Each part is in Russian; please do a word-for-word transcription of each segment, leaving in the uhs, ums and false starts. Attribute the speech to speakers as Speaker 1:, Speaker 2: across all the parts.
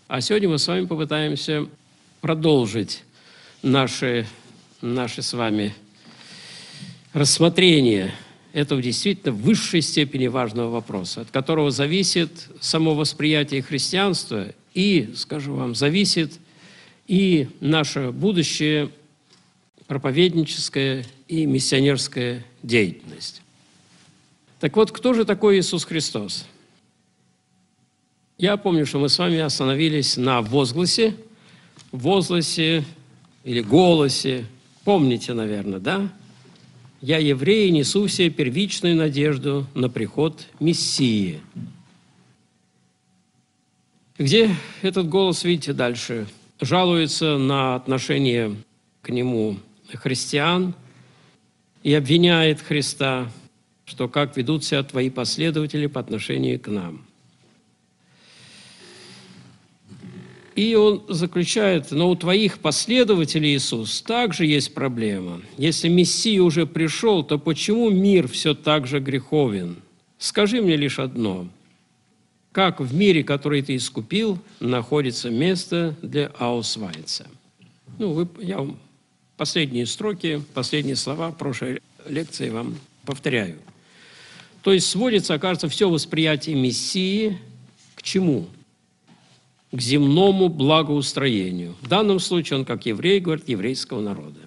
Speaker 1: А сегодня мы с вами попытаемся продолжить наши, наши с вами рассмотрение этого действительно в высшей степени важного вопроса, от которого зависит само восприятие христианства и, скажу вам, зависит и наше будущее проповедническая и миссионерская деятельность. Так вот, кто же такой Иисус Христос? Я помню, что мы с вами остановились на возгласе, возгласе или голосе. Помните, наверное, да? «Я, еврей, несу в себе первичную надежду на приход Мессии». Где этот голос, видите, дальше жалуется на отношение к нему христиан и обвиняет Христа, что как ведут себя твои последователи по отношению к нам. И он заключает, но у твоих последователей, Иисус, также есть проблема. Если Мессия уже пришел, то почему мир все так же греховен? Скажи мне лишь одно. Как в мире, который ты искупил, находится место для аусвайца? Ну, вы, я вам последние строки, последние слова прошлой лекции вам повторяю. То есть сводится, окажется, все восприятие Мессии к чему? К земному благоустроению. В данном случае он, как еврей, говорит, еврейского народа.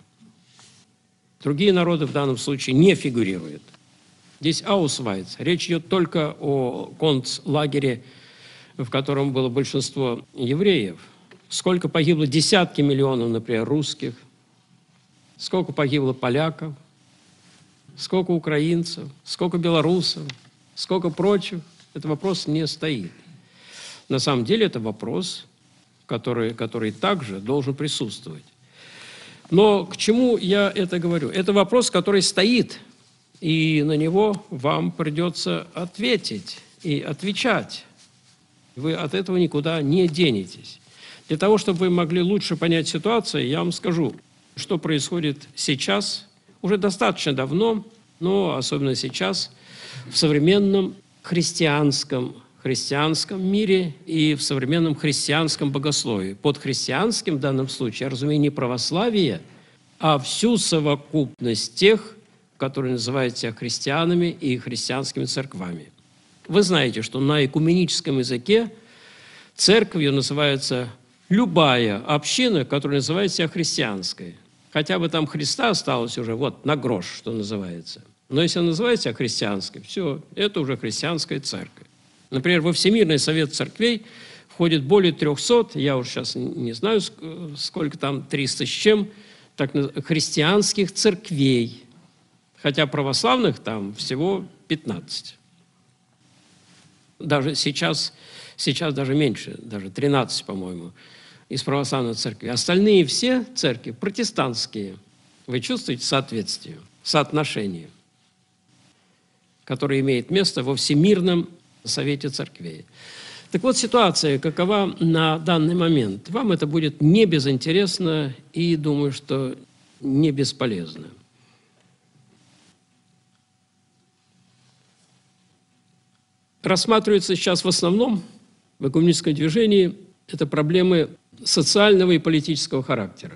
Speaker 1: Другие народы в данном случае не фигурируют. Здесь аусвайц. Речь идет только о концлагере, в котором было большинство евреев. Сколько погибло десятки миллионов, например, русских, сколько погибло поляков, сколько украинцев, сколько белорусов, сколько прочих. Этот вопрос не стоит. На самом деле это вопрос, который, который также должен присутствовать. Но к чему я это говорю? Это вопрос, который стоит, и на него вам придется ответить и отвечать. Вы от этого никуда не денетесь. Для того, чтобы вы могли лучше понять ситуацию, я вам скажу, что происходит сейчас, уже достаточно давно, но особенно сейчас, в современном христианском христианском мире и в современном христианском богословии. Под христианским в данном случае я разумею не православие, а всю совокупность тех, которые называют себя христианами и христианскими церквами. Вы знаете, что на экуменическом языке церковью называется любая община, которая называет себя христианской. Хотя бы там Христа осталось уже вот на грош, что называется. Но если она называет себя христианской, все, это уже христианская церковь. Например, во Всемирный совет церквей входит более трехсот, я уж сейчас не знаю, сколько там, триста с чем, так, христианских церквей, хотя православных там всего пятнадцать. Даже сейчас, сейчас даже меньше, даже тринадцать, по-моему, из православной церкви. Остальные все церкви протестантские. Вы чувствуете соответствие, соотношение, которое имеет место во Всемирном Совете церквей. Так вот, ситуация какова на данный момент. Вам это будет не безинтересно и, думаю, что не бесполезно. Рассматривается сейчас в основном в экуменическом движении это проблемы социального и политического характера.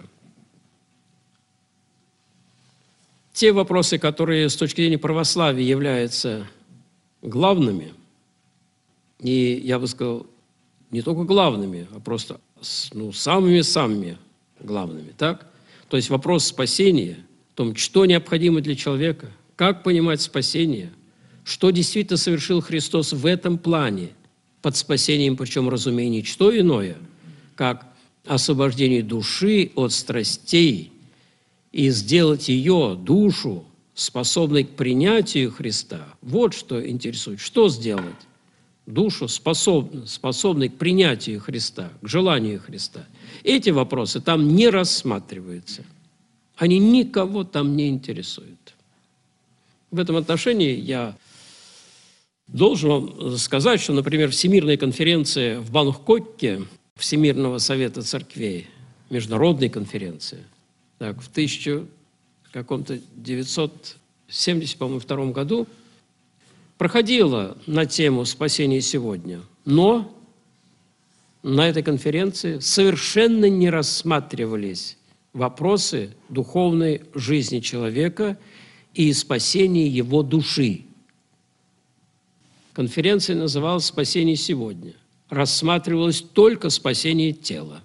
Speaker 1: Те вопросы, которые с точки зрения православия являются главными, и, я бы сказал, не только главными, а просто ну, самыми-самыми главными. Так? То есть вопрос спасения, о том, что необходимо для человека, как понимать спасение, что действительно совершил Христос в этом плане, под спасением, причем, разумеется, ничто иное, как освобождение души от страстей и сделать ее, душу, способной к принятию Христа. Вот что интересует. Что сделать? Душу, способной, способной к принятию Христа, к желанию Христа. Эти вопросы там не рассматриваются. Они никого там не интересуют. В этом отношении я должен вам сказать, что, например, Всемирная конференция в Бангкоке Всемирного совета церквей, международной конференции, так, в тысяча девятьсот семьдесят втором году проходила на тему «Спасение сегодня», но на этой конференции совершенно не рассматривались вопросы духовной жизни человека и спасения его души. Конференция называлась «Спасение сегодня». Рассматривалось только спасение тела.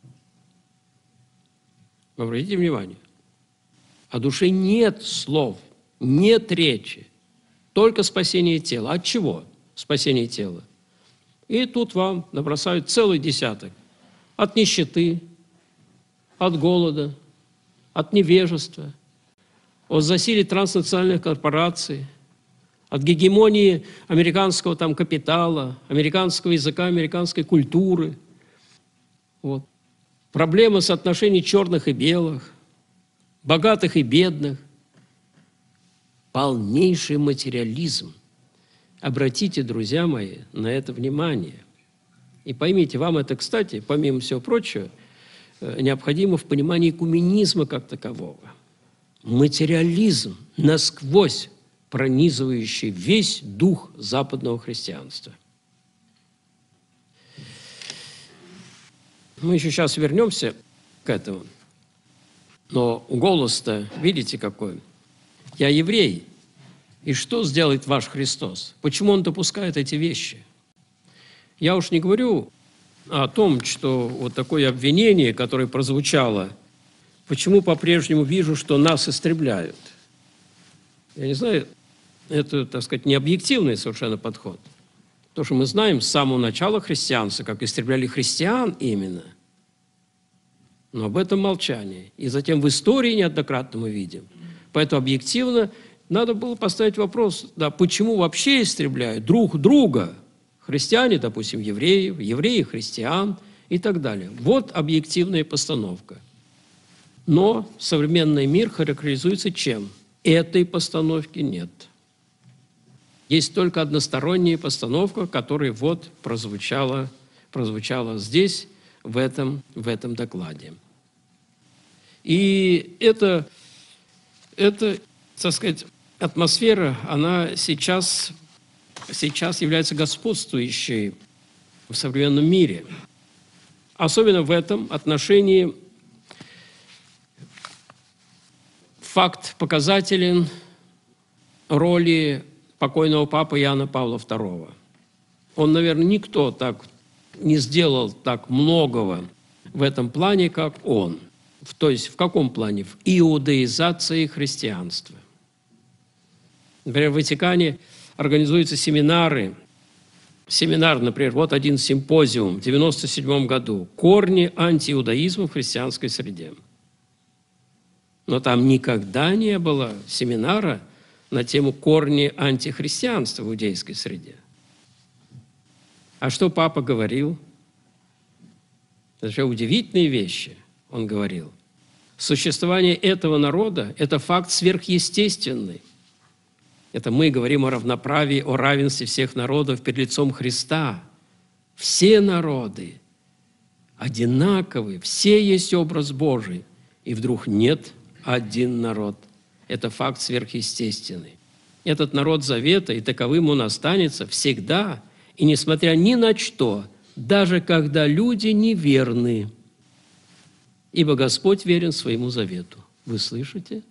Speaker 1: Обратите внимание. О душе нет слов, нет речи. Только спасение тела. От чего спасение тела? И тут вам набросают целый десяток. От нищеты, от голода, от невежества, от засилия транснациональных корпораций, от гегемонии американского там капитала, американского языка, американской культуры. Вот. Проблемы соотношений черных и белых, богатых и бедных. Полнейший материализм. Обратите, друзья мои, на это внимание. И поймите, вам это, кстати, помимо всего прочего, необходимо в понимании экуменизма как такового. Материализм насквозь пронизывающий весь дух западного христианства. Мы еще сейчас вернемся к этому. Но голос-то, видите, какой? Я еврей. И что сделает ваш Христос? Почему Он допускает эти вещи? Я уж не говорю о том, что вот такое обвинение, которое прозвучало, почему по-прежнему вижу, что нас истребляют. Я не знаю, это, так сказать, не объективный совершенно подход. То, что мы знаем с самого начала христианства, как истребляли христиан именно, но об этом молчание. И затем в истории неоднократно мы видим. Поэтому объективно надо было поставить вопрос, да, почему вообще истребляют друг друга, христиане, допустим, евреев, евреи христиан и так далее. Вот объективная постановка. Но современный мир характеризуется чем? Этой постановки нет. Есть только односторонняя постановка, которая вот прозвучала, прозвучала здесь, в этом, в этом докладе. И это, это, так сказать, атмосфера, она сейчас, сейчас является господствующей в современном мире. Особенно в этом отношении факт показателен роли покойного папы Иоанна Павла второго. Он, наверное, никто так не сделал так многого в этом плане, как он. То есть в каком плане? В иудаизации христианства. Например, в Ватикане организуются семинары. Семинар, например, вот один симпозиум в девяносто седьмом году «Корни антииудаизма в христианской среде». Но там никогда не было семинара на тему «Корни антихристианства в иудейской среде». А что папа говорил? Это же удивительные вещи он говорил. Существование этого народа – это факт сверхъестественный. Это мы говорим о равноправии, о равенстве всех народов перед лицом Христа. Все народы одинаковы, все есть образ Божий. И вдруг нет один народ. Это факт сверхъестественный. Этот народ завета, и таковым он останется всегда, и несмотря ни на что, даже когда люди неверны, ибо Господь верен своему завету. Вы слышите?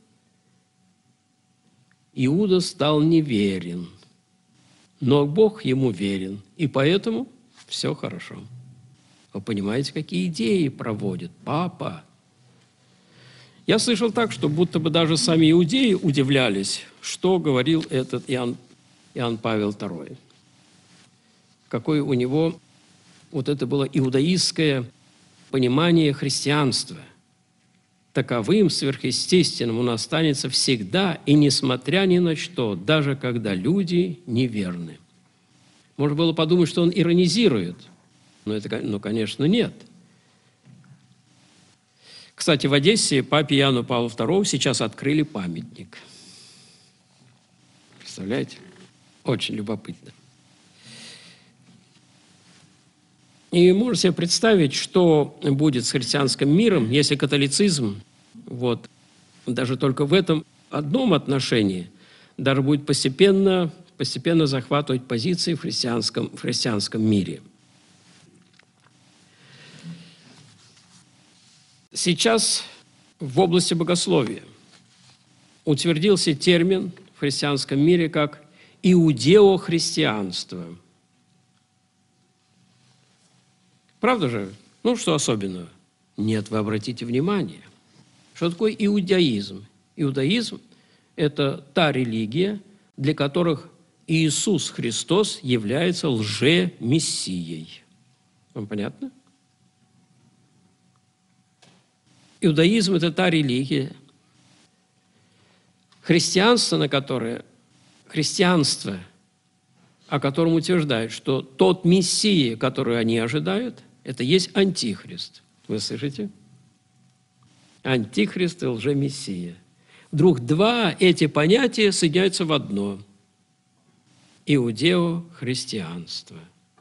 Speaker 1: Иуда стал неверен, но Бог ему верен, и поэтому все хорошо. Вы понимаете, какие идеи проводит папа? Я слышал так, что будто бы даже сами иудеи удивлялись, что говорил этот Иоанн, Иоанн Павел второй. Какое у него вот это было иудаистское понимание христианства. Таковым сверхъестественным он останется всегда, и несмотря ни на что, даже когда люди неверны. Можно было подумать, что он иронизирует, но это, ну, конечно, нет. Кстати, в Одессе папе Иоанну Павлу второму сейчас открыли памятник. Представляете? Очень любопытно. И можно себе представить, что будет с христианским миром, если католицизм, вот, даже только в этом одном отношении, даже будет постепенно, постепенно захватывать позиции в христианском, в христианском мире. Сейчас в области богословия утвердился термин в христианском мире как иудеохристианство. Правда же? Ну, что особенного? Нет, вы обратите внимание. Что такое иудаизм? Иудаизм – это та религия, для которых Иисус Христос является лже-мессией. Вам понятно? Иудаизм – это та религия, христианство, на которое, христианство, о котором утверждают, что тот Мессия, который они ожидают, это есть Антихрист. Вы слышите? Антихрист и лжемессия. Вдруг два эти понятия соединяются в одно – иудео-христианство.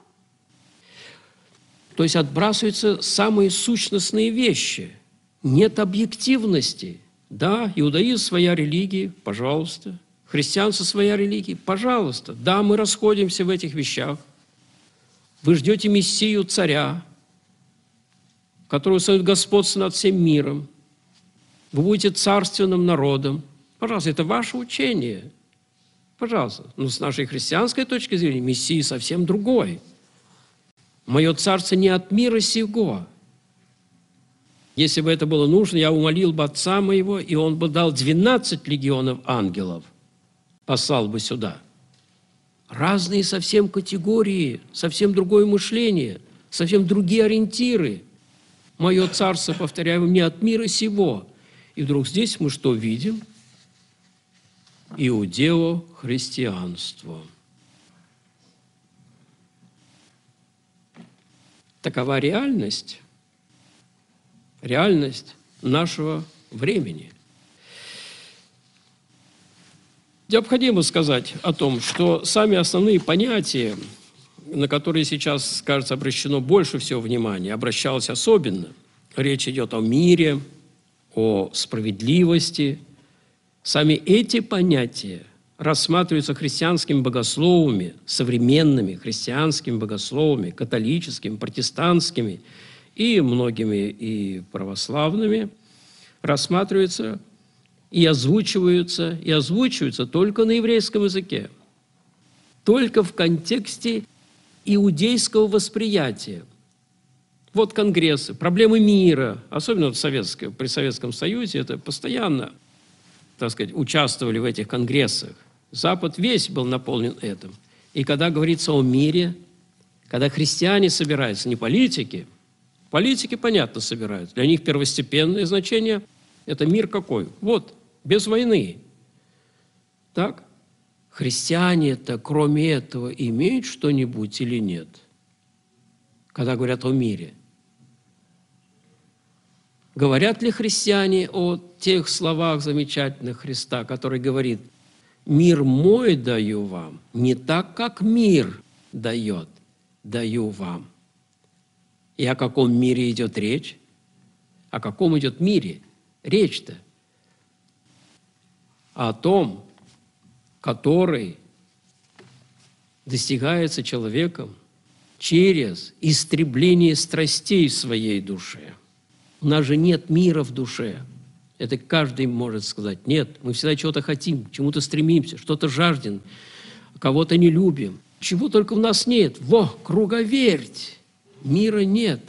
Speaker 1: То есть отбрасываются самые сущностные вещи. Нет объективности. Да, иудаизм – своя религия, пожалуйста. Христианство – своя религия, пожалуйста. Да, мы расходимся в этих вещах. Вы ждете Мессию царя, который установит господство над всем миром. Вы будете царственным народом. Пожалуйста, это ваше учение. Пожалуйста. Но с нашей христианской точки зрения Мессия совсем другой. Мое царство не от мира сего. Если бы это было нужно, я умолил бы Отца моего, и Он бы дал двенадцать легионов ангелов, послал бы сюда. Разные совсем категории, совсем другое мышление, совсем другие ориентиры. Мое царство, повторяю, не от мира сего. И вдруг здесь мы что видим? Иудео-христианство. Такова реальность, реальность нашего времени. Необходимо сказать о том, что сами основные понятия, на которые сейчас, кажется, обращено больше всего внимания, обращалось особенно. Речь идет о мире, о справедливости. Сами эти понятия рассматриваются христианскими богословами, современными христианскими богословами, католическими, протестантскими и многими и православными, рассматриваются и озвучиваются, и озвучиваются только на еврейском языке, только в контексте иудейского восприятия. Вот конгрессы, проблемы мира, особенно в Советском, при Советском Союзе, это постоянно, так сказать, участвовали в этих конгрессах. Запад весь был наполнен этим. И когда говорится о мире, когда христиане собираются, не политики, политики, понятно, собираются, для них первостепенное значение – это мир какой? Вот, без войны. Так? Христиане-то, кроме этого, имеют что-нибудь или нет? Когда говорят о мире. Говорят ли христиане о тех словах замечательных Христа, который говорит: «Мир мой даю вам, не так, как мир дает, даю вам». И о каком мире идет речь? О каком идет мире речь-то? О том, который достигается человеком через истребление страстей в своей душе. У нас же нет мира в душе. Это каждый может сказать. Нет, мы всегда чего-то хотим, к чему-то стремимся, что-то жаждем, кого-то не любим. Чего только в нас нет. Во, круговерть! Мира нет.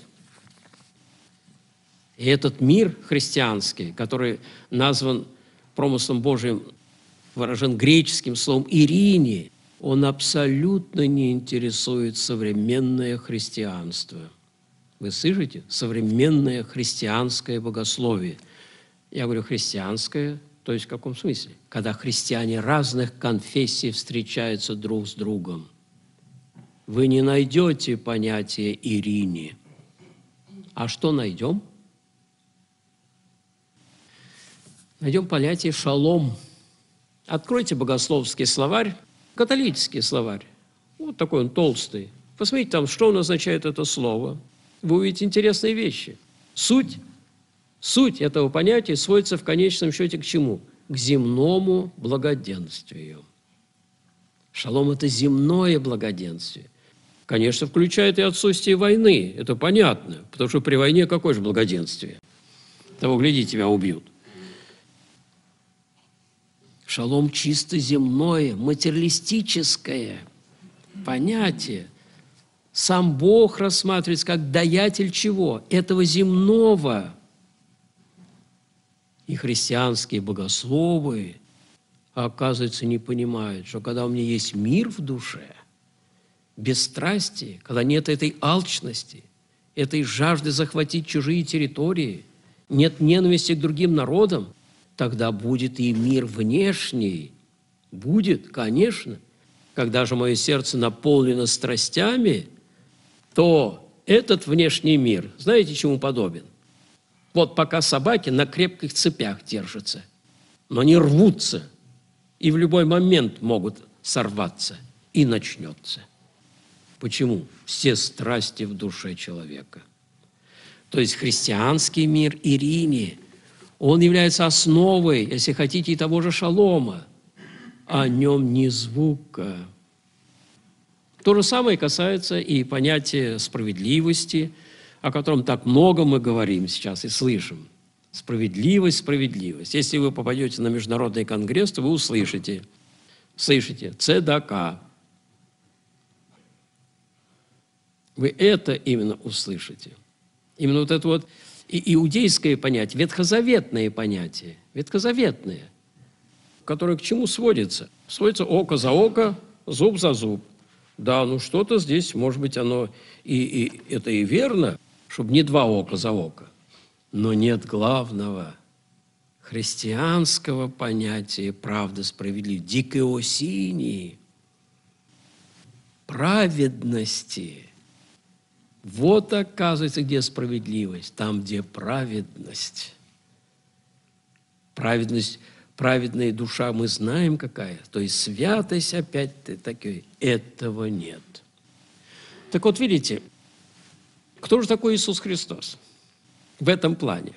Speaker 1: И этот мир христианский, который назван промыслом Божиим, выражен греческим словом «ирине», он абсолютно не интересует современное христианство. Вы слышите? Современное христианское богословие. Я говорю христианское, то есть в каком смысле? Когда христиане разных конфессий встречаются друг с другом. Вы не найдете понятия «ирине». А что найдем? Найдем понятие «шалом». Откройте богословский словарь, католический словарь. Вот такой он толстый. Посмотрите там, что он означает это слово. Вы увидите интересные вещи. Суть, суть этого понятия сводится в конечном счете к чему? К земному благоденствию. Шалом – это земное благоденствие. Конечно, включает и отсутствие войны. Это понятно, потому что при войне какое же благоденствие? Того, гляди, тебя убьют. Шалом чисто земное, материалистическое понятие. Сам Бог рассматривается как даятель чего? Этого земного. И христианские богословы, оказывается, не понимают, что когда у меня есть мир в душе, бесстрастие, когда нет этой алчности, этой жажды захватить чужие территории, нет ненависти к другим народам, тогда будет и мир внешний. Будет, конечно. Когда же мое сердце наполнено страстями, то этот внешний мир, знаете, чему подобен? Вот пока собаки на крепких цепях держатся, но не рвутся, и в любой момент могут сорваться, и начнется. Почему? Все страсти в душе человека. То есть христианский мир Ирине, он является основой, если хотите, и того же шалома. О нем ни звука. То же самое касается и понятия справедливости, о котором так много мы говорим сейчас и слышим. Справедливость, справедливость. Если вы попадете на международный конгресс, то вы услышите, слышите, цедака. Вы это именно услышите. Именно вот это вот иудейское понятие, ветхозаветное понятие, ветхозаветное, которое к чему сводится? Сводится око за око, зуб за зуб. Да, ну что-то здесь, может быть, оно и, и это и верно, чтобы не два ока за око. Но нет главного христианского понятия правды, справедливости, дикеосинии, праведности. Вот, оказывается, где справедливость, там, где праведность. Праведность, праведная душа, мы знаем какая. То есть святость опять-таки, этого нет. Так вот, видите, кто же такой Иисус Христос? В этом плане.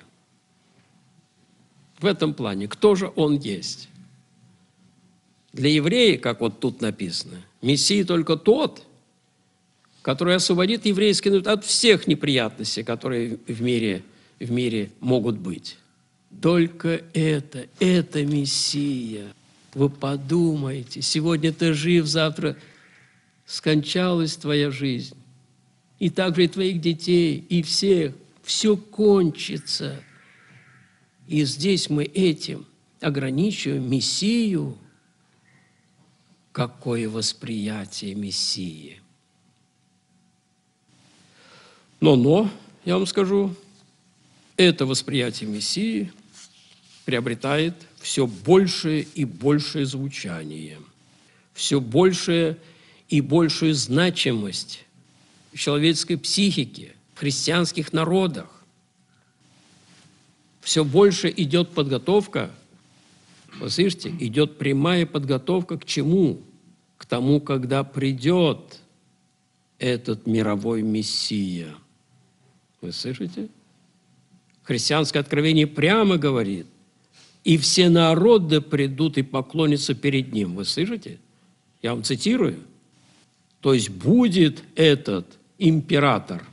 Speaker 1: В этом плане. Кто же Он есть? Для еврея, как вот тут написано, Мессия только тот, который освободит еврейский народ от всех неприятностей, которые в мире, в мире могут быть. Только это, это Мессия. Вы подумайте, сегодня ты жив, завтра скончалась твоя жизнь. И также и твоих детей, и всех. Все кончится. И здесь мы этим ограничиваем Мессию. Какое восприятие Мессии! Но, но, я вам скажу, это восприятие Мессии приобретает все большее и большее звучание, все большее и большую значимость в человеческой психике, в христианских народах. Все больше идет подготовка, вы слышите, идет прямая подготовка к чему? К тому, когда придет этот мировой Мессия. Вы слышите? Христианское откровение прямо говорит, и все народы придут и поклонятся перед Ним. Вы слышите? Я вам цитирую. То есть будет этот император.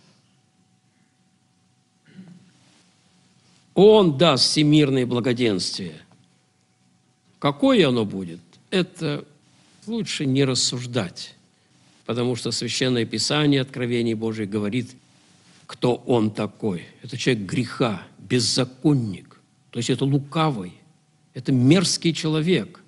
Speaker 1: Он даст всемирное благоденствие. Какое оно будет? Это лучше не рассуждать, потому что Священное Писание, Откровение Божие говорит, кто он такой. Это человек греха, беззаконник. То есть это лукавый, это мерзкий человек.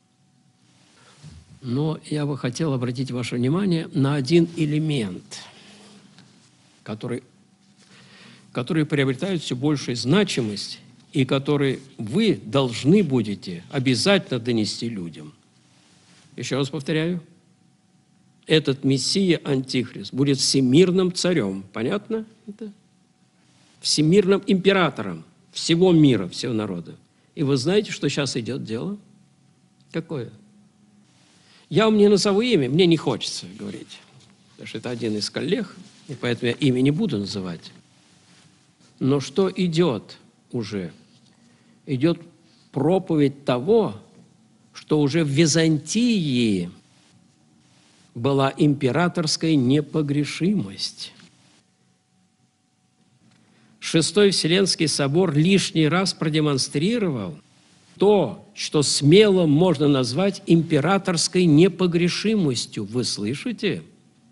Speaker 1: Но я бы хотел обратить ваше внимание на один элемент, который, который приобретает все большую значимость и который вы должны будете обязательно донести людям. Еще раз повторяю. Этот Мессия, Антихрист, будет всемирным царем. Понятно это? Всемирным императором всего мира, всего народа. И вы знаете, что сейчас идет дело? Какое? Я вам не назову имя, мне не хочется говорить. Потому что это один из коллег, и поэтому я имя не буду называть. Но что идет уже? Идет проповедь того, что уже в Византии была императорская непогрешимость. Шестой Вселенский собор лишний раз продемонстрировал то, что смело можно назвать императорской непогрешимостью. Вы слышите?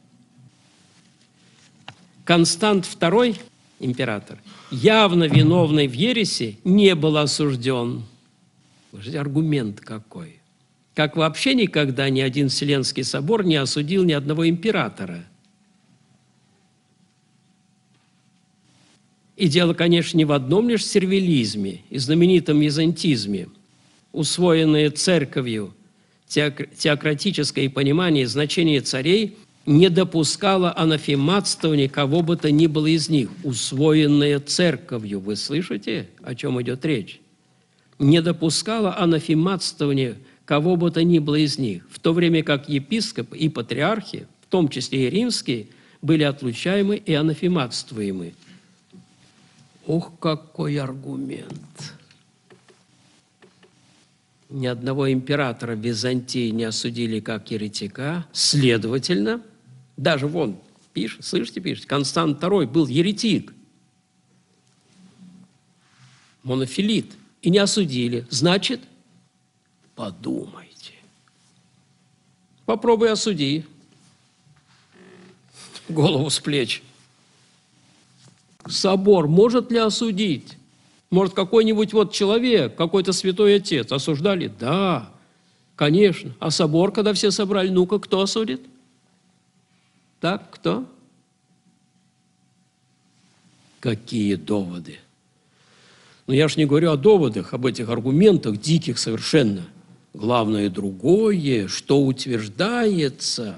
Speaker 1: Констант второй, император, явно виновный в ереси, не был осужден. Слушайте, аргумент какой. Как вообще никогда ни один Вселенский собор не осудил ни одного императора. И дело, конечно, не в одном лишь сервилизме и знаменитом византизме. Усвоенное церковью теократическое понимание значения царей не допускало анафематствования кого бы то ни было из них. Усвоенное церковью, вы слышите, о чем идет речь? Не допускало анафематствования кого бы то ни было из них, в то время как епископы и патриархи, в том числе и римские, были отлучаемы и анафематствуемы. Ох, какой аргумент! Ни одного императора в Византии не осудили как еретика. Следовательно, даже вон, пишет, слышите, пишет, Констант второй был еретик, монофилит, и не осудили. Значит, подумайте. Попробуй осуди. Голову с плеч. Собор может ли осудить? Может, какой-нибудь вот человек, какой-то святой отец осуждали? Да, конечно. А собор, когда все собрали, ну-ка, кто осудит? Так, кто? Какие доводы? Ну, я ж не говорю о доводах, об этих аргументах, диких совершенно. Главное другое, что утверждается,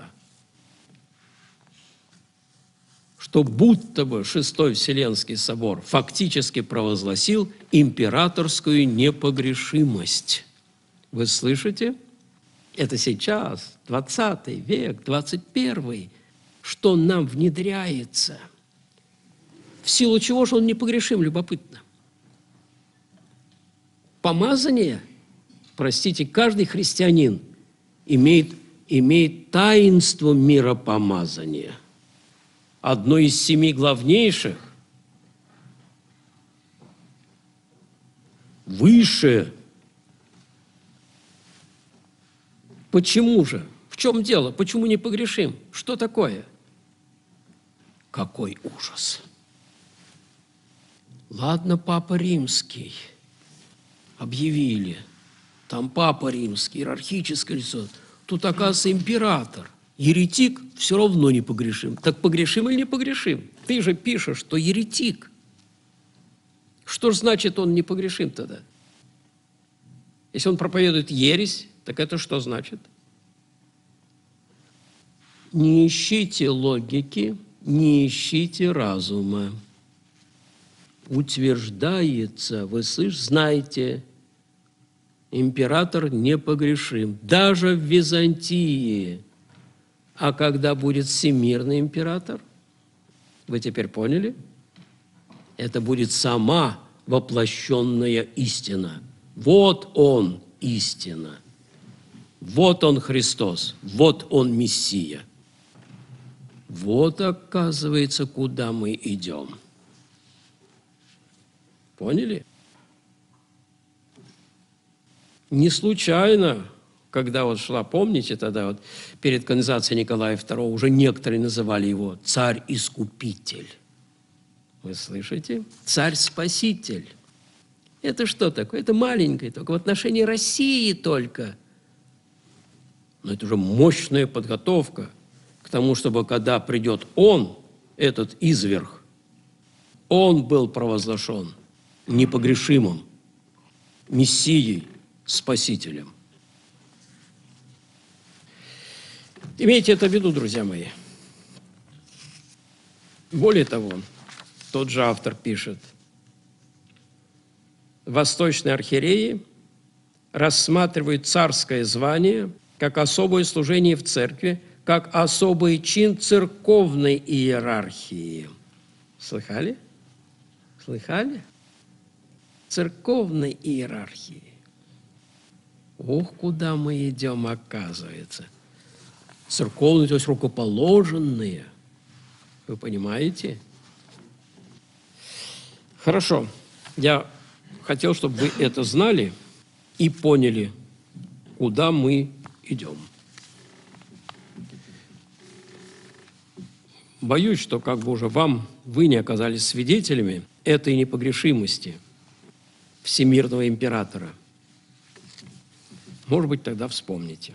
Speaker 1: что будто бы Шестой Вселенский собор фактически провозгласил императорскую непогрешимость. Вы слышите? Это сейчас, двадцатый век, двадцать первый, что нам внедряется. В силу чего же он непогрешим, любопытно? Помазание, простите, каждый христианин имеет, имеет таинство миропомазания. Одно из семи главнейших, выше. Почему же? В чем дело? Почему не погрешим? Что такое? Какой ужас! Ладно, Папа Римский, объявили, там Папа Римский, иерархическое лицо, тут, оказывается, император. Еретик все равно не погрешим. Так погрешим или не погрешим? Ты же пишешь, что еретик. Что же значит он не погрешим тогда? Если он проповедует ересь, так это что значит? Не ищите логики, не ищите разума. Утверждается, вы слышите, знаете, император непогрешим. Даже в Византии. А когда будет всемирный император, вы теперь поняли? Это будет сама воплощенная истина. Вот он истина. Вот он Христос. Вот он Мессия. Вот, оказывается, куда мы идем. Поняли? Не случайно, когда вот шла, помните, тогда вот перед канонизацией Николая второго уже некоторые называли его царь-искупитель. Вы слышите? Царь-спаситель. Это что такое? Это маленькое, только в отношении России только. Но это уже мощная подготовка к тому, чтобы когда придет он, этот изверг, он был провозглашен непогрешимым, Мессией, Спасителем. Имейте это в виду, друзья мои. Более того, тот же автор пишет, восточные архиереи рассматривают царское звание как особое служение в церкви, как особый чин церковной иерархии. Слыхали? Слыхали? Церковной иерархии. Ох, куда мы идем, оказывается. Церковные, то есть рукоположенные. Вы понимаете? Хорошо. Я хотел, чтобы вы это знали и поняли, куда мы идем. Боюсь, что как бы уже вам, вы не оказались свидетелями этой непогрешимости всемирного императора. Может быть, тогда вспомните.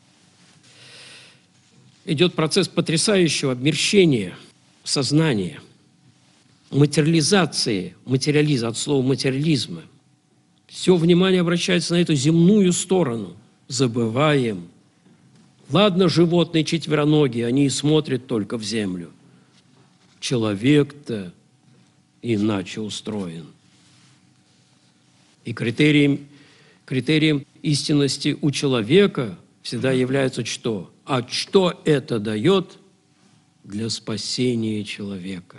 Speaker 1: Идет процесс потрясающего обмерщения сознания, материализации, материализма, от слова материализма. Все внимание обращается на эту земную сторону. Забываем. Ладно, животные четвероногие, они и смотрят только в землю. Человек-то иначе устроен. И критерием, критерием истинности у человека всегда является что? А что это дает для спасения человека?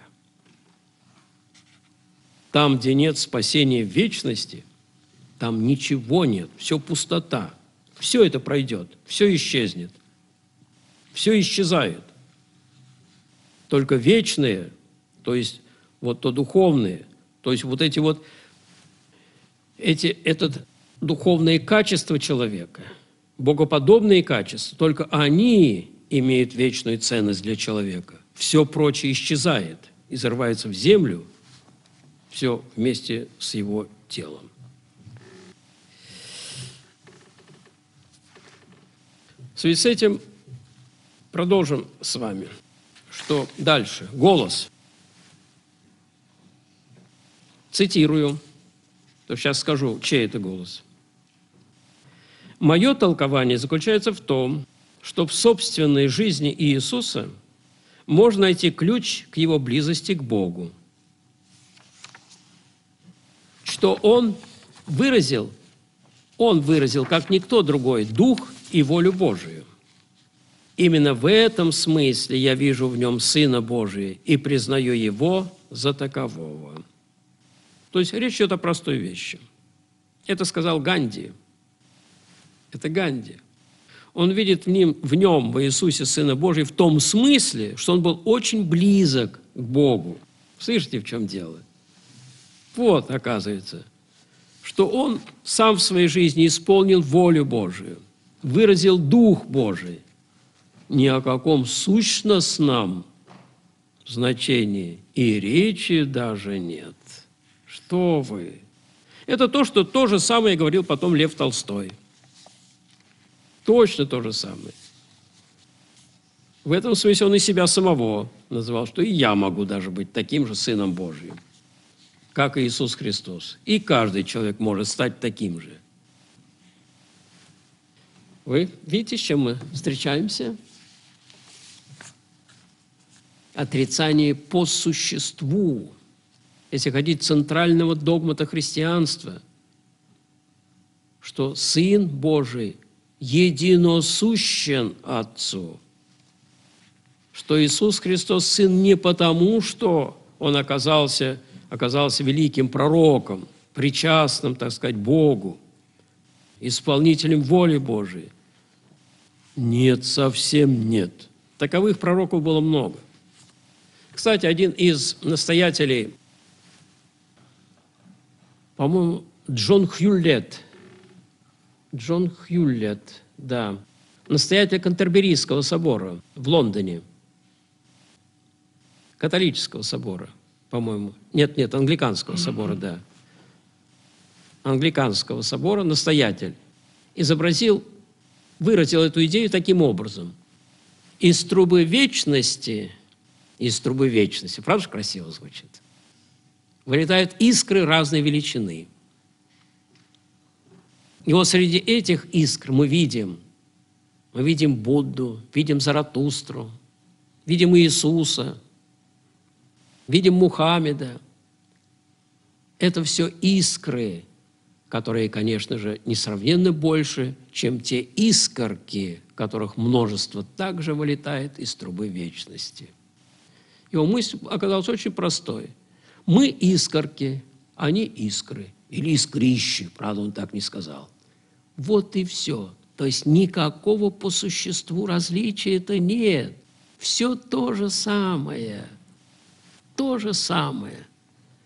Speaker 1: Там, где нет спасения в вечности, там ничего нет, все пустота. Все это пройдет, все исчезнет, все исчезает. Только вечные, то есть вот то духовные, то есть вот эти вот, эти, это духовные качества человека, богоподобные качества, только они имеют вечную ценность для человека. Все прочее исчезает и зарывается в землю, все вместе с его телом. В связи с этим продолжим с вами. Что дальше? Голос. Цитирую. То сейчас скажу, чей это голос. Мое толкование заключается в том, что в собственной жизни Иисуса можно найти ключ к его близости к Богу. Что Он выразил, Он выразил, как никто другой, Дух и волю Божию. Именно в этом смысле я вижу в нем Сына Божия и признаю Его за такового. То есть речь идет о простой вещи. Это сказал Ганди. Это Ганди. Он видит в нем, в нем, в Иисусе, Сына Божия, в том смысле, что он был очень близок к Богу. Слышите, в чем дело? Вот, оказывается, что он сам в своей жизни исполнил волю Божию, выразил Дух Божий. Ни о каком сущностном значении и речи даже нет. Что вы? Это то, что то же самое говорил потом Лев Толстой. Точно то же самое. В этом смысле он и себя самого называл, что и я могу даже быть таким же Сыном Божьим, как и Иисус Христос. И каждый человек может стать таким же. Вы видите, с чем мы встречаемся? Отрицание по существу, если хотите, центрального догмата христианства, что Сын Божий единосущен Отцу, что Иисус Христос Сын не потому, что Он оказался, оказался великим пророком, причастным, так сказать, Богу, исполнителем воли Божией. Нет, совсем нет. Таковых пророков было много. Кстати, один из настоятелей, по-моему, Джон Хьюлетт, Джон Хьюлетт, да, настоятель Кантерберийского собора в Лондоне, католического собора, по-моему, нет, нет, англиканского собора, да, англиканского собора, настоятель, изобразил, выразил эту идею таким образом. Из трубы вечности, из трубы вечности, правда же красиво звучит, вылетают искры разной величины. И вот среди этих искр мы видим, мы видим Будду, видим Заратустру, видим Иисуса, видим Мухаммеда. Это все искры, которые, конечно же, несравненно больше, чем те искорки, которых множество также вылетает из трубы вечности. Его мысль оказалась очень простой. Мы искорки, они искры, или искрищи, правда, он так не сказал. Вот и все. То есть никакого по существу различия-то нет. Все то же самое. То же самое.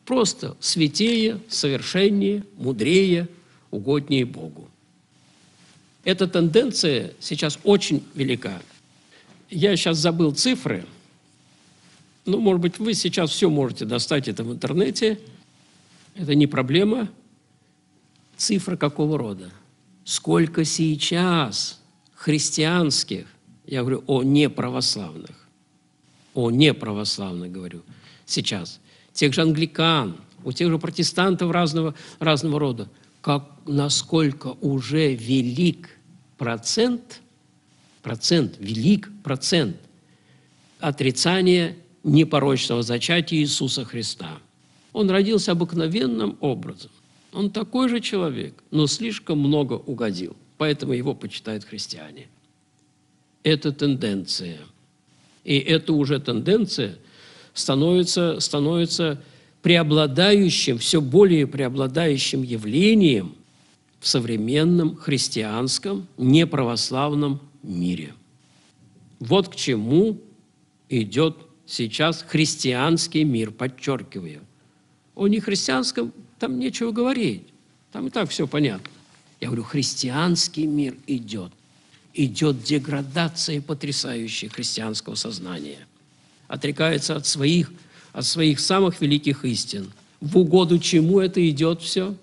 Speaker 1: Просто святее, совершеннее, мудрее, угоднее Богу. Эта тенденция сейчас очень велика. Я сейчас забыл цифры. Ну, может быть, вы сейчас все можете достать это в интернете. Это не проблема. Цифра какого рода? Сколько сейчас христианских, я говорю о неправославных, о неправославных говорю сейчас, тех же англикан, у тех же протестантов разного, разного рода, как, насколько уже велик процент, процент, велик процент отрицания непорочного зачатия Иисуса Христа. Он родился обыкновенным образом. Он такой же человек, но слишком много угодил, поэтому его почитают христиане. Это тенденция. И эта уже тенденция становится, становится преобладающим, все более преобладающим явлением в современном христианском неправославном мире. Вот к чему идет сейчас христианский мир, подчеркиваю. О нехристианском там нечего говорить, там и так все понятно. Я говорю, христианский мир идет. Идет деградация потрясающая христианского сознания. Отрекается от своих, от своих самых великих истин. В угоду чему это идет все?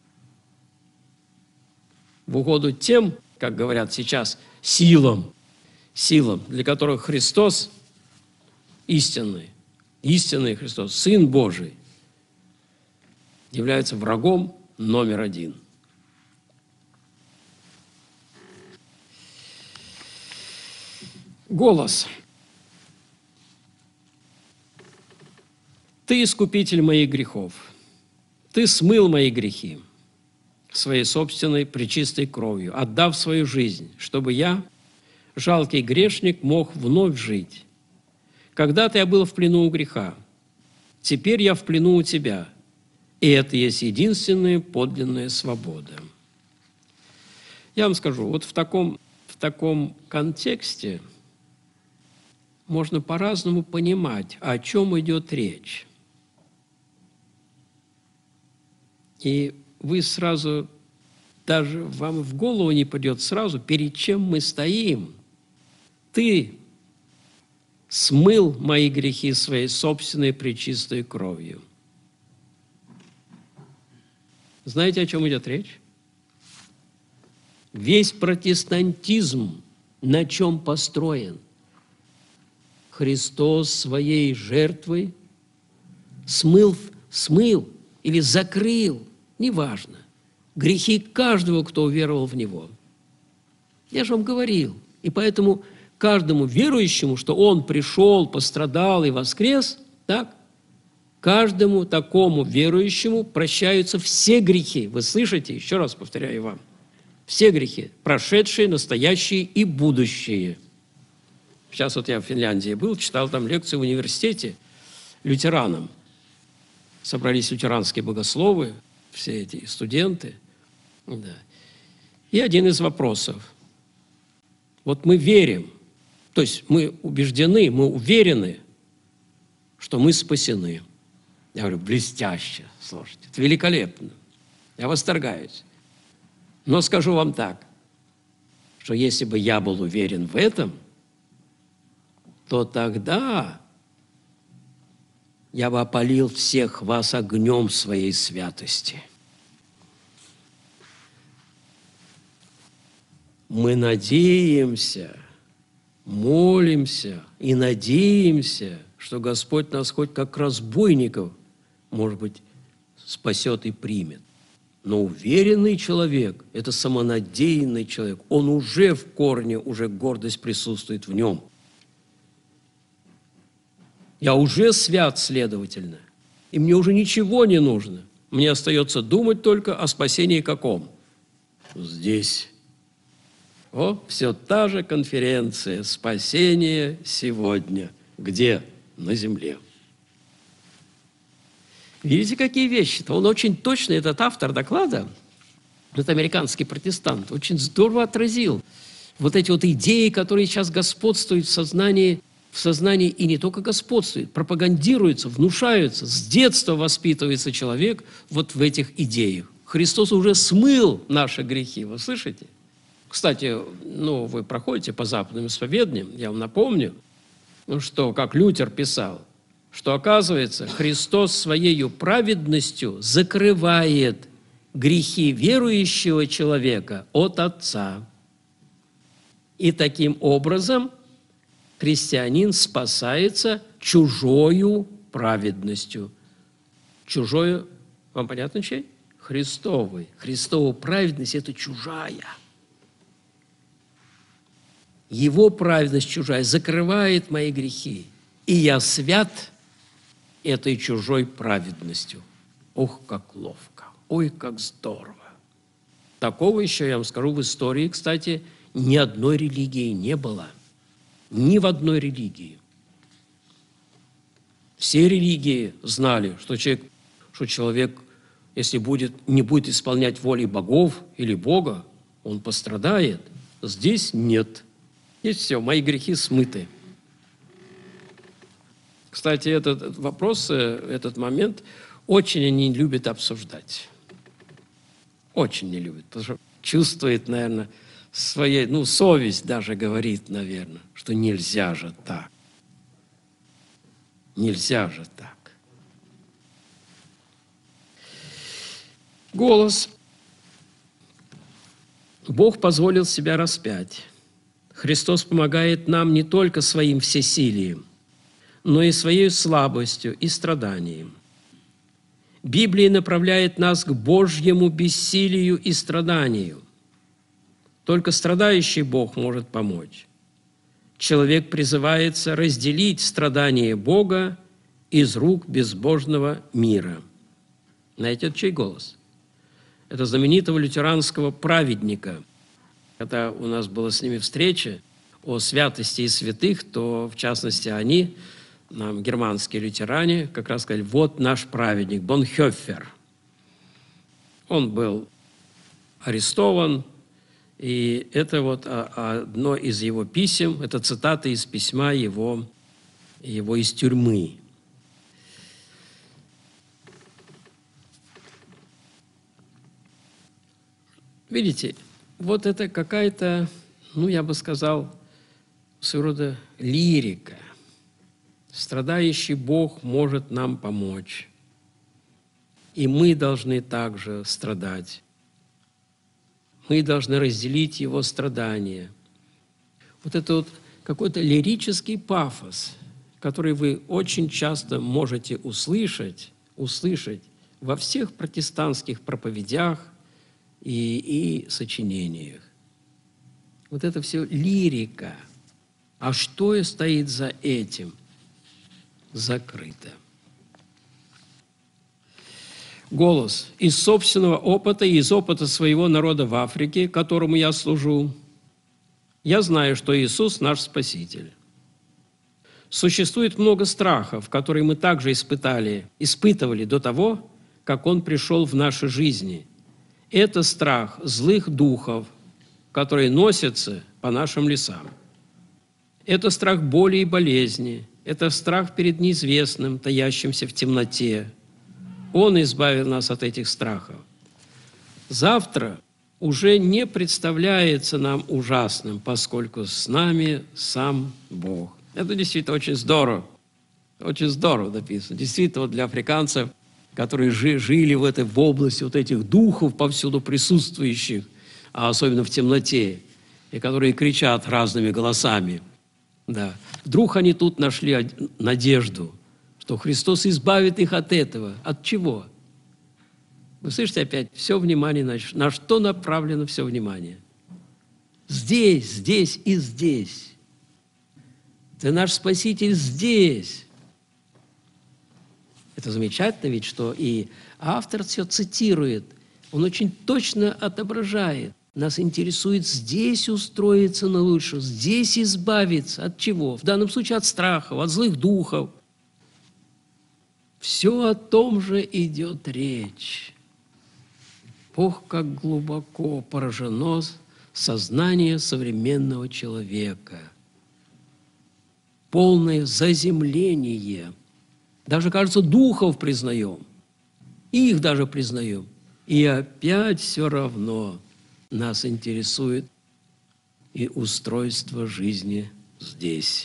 Speaker 1: В угоду тем, как говорят сейчас, силам, силам, для которых Христос истинный, истинный Христос, Сын Божий, является врагом номер один. Голос. Ты искупитель моих грехов. Ты смыл мои грехи своей собственной пречистой кровью, отдав свою жизнь, чтобы я, жалкий грешник, мог вновь жить. Когда-то я был в плену у греха, теперь я в плену у тебя, и это есть единственная подлинная свобода. Я вам скажу, вот в таком, в таком контексте можно по-разному понимать, о чем идет речь. И вы сразу, даже вам в голову не придет сразу, перед чем мы стоим. Ты смыл мои грехи своей собственной пречистой кровью. Знаете, о чем идет речь? Весь протестантизм на чем построен? Христос своей жертвой смыл, смыл или закрыл, неважно, грехи каждого, кто уверовал в Него. Я же вам говорил. И поэтому каждому верующему, что Он пришел, пострадал и воскрес, так, каждому такому верующему прощаются все грехи. Вы слышите? Еще раз повторяю вам. Все грехи, прошедшие, настоящие и будущие. Сейчас вот я в Финляндии был, читал там лекцию в университете лютеранам. Собрались лютеранские богословы, все эти студенты. Да. И один из вопросов. Вот мы верим, то есть мы убеждены, мы уверены, что мы спасены. Я говорю, блестяще, слушайте, это великолепно. Я восторгаюсь. Но скажу вам так, что если бы я был уверен в этом, то тогда я бы опалил всех вас огнем своей святости. Мы надеемся, молимся и надеемся, что Господь нас хоть как разбойников, может быть, спасет и примет. Но уверенный человек – это самонадеянный человек. Он уже в корне, уже гордость присутствует в нем. Я уже свят, следовательно, и мне уже ничего не нужно. Мне остается думать только о спасении каком? Здесь. О, все та же конференция «Спасение сегодня». Где? На земле. Видите, какие вещи-то? Он очень точно, этот автор доклада, этот американский протестант, очень здорово отразил вот эти вот идеи, которые сейчас господствуют в сознании в сознании и не только господствует, пропагандируется, внушается, с детства воспитывается человек вот в этих идеях. Христос уже смыл наши грехи, вы слышите? Кстати, ну, вы проходите по западным исповедниям, я вам напомню, ну, что, как Лютер писал, что, оказывается, Христос своей праведностью закрывает грехи верующего человека от Отца. И таким образом христианин спасается чужою праведностью. Чужою, вам понятно, чей? Христовой. Христова праведность – это чужая. Его праведность чужая закрывает мои грехи. И я свят этой чужой праведностью. Ох, как ловко! Ой, как здорово! Такого еще, я вам скажу, в истории, кстати, ни одной религии не было. Ни в одной религии. Все религии знали, что человек, что человек, если будет, не будет исполнять воли богов или Бога, он пострадает. Здесь нет. Здесь все, мои грехи смыты. Кстати, этот вопрос, этот момент очень они любят обсуждать. Очень не любят, потому что чувствует, наверное, своей, ну, совесть даже говорит, наверное, что нельзя же так. Нельзя же так. Голос. Бог позволил себя распять. Христос помогает нам не только своим всесилием, но и своей слабостью и страданием. Библия направляет нас к Божьему бессилию и страданию. Только страдающий Бог может помочь. Человек призывается разделить страдания Бога из рук безбожного мира. Знаете, это чей голос? Это знаменитого лютеранского праведника. Когда у нас была с ними встреча о святости и святых, то, в частности, они, нам, германские лютеране, как раз сказали, вот наш праведник, Бонхёфер. Он был арестован, и это вот одно из его писем, это цитата из письма его, его из тюрьмы. Видите, вот это какая-то, ну, я бы сказал, своего рода лирика. Страдающий Бог может нам помочь. И мы должны также страдать. Мы должны разделить Его страдания. Вот это вот какой-то лирический пафос, который вы очень часто можете услышать, услышать во всех протестантских проповедях и, и сочинениях. Вот это все лирика. А что стоит за этим? Закрыто. Голос. Из собственного опыта и из опыта своего народа в Африке, которому я служу, я знаю, что Иисус наш Спаситель. Существует много страхов, которые мы также испытали, испытывали до того, как Он пришел в наши жизни. Это страх злых духов, которые носятся по нашим лесам. Это страх боли и болезни. Это страх перед неизвестным, таящимся в темноте. Он избавил нас от этих страхов. Завтра уже не представляется нам ужасным, поскольку с нами сам Бог. Это действительно очень здорово. Очень здорово написано. Действительно, вот для африканцев, которые жили в этой в области вот этих духов повсюду присутствующих, а особенно в темноте, и которые кричат разными голосами. Да. Вдруг они тут нашли надежду, что Христос избавит их от этого. От чего? Вы слышите опять? Все внимание, на, на что направлено все внимание? Здесь, здесь и здесь. Ты наш Спаситель здесь. Это замечательно ведь, что и автор все цитирует. Он очень точно отображает. Нас интересует здесь устроиться на лучше, здесь избавиться. От чего? В данном случае от страхов, от злых духов. Все о том же идет речь. Ох, как глубоко поражено сознание современного человека. полное заземление. Даже, кажется, духов признаем, их даже признаем. И опять все равно нас интересует и устройство жизни здесь.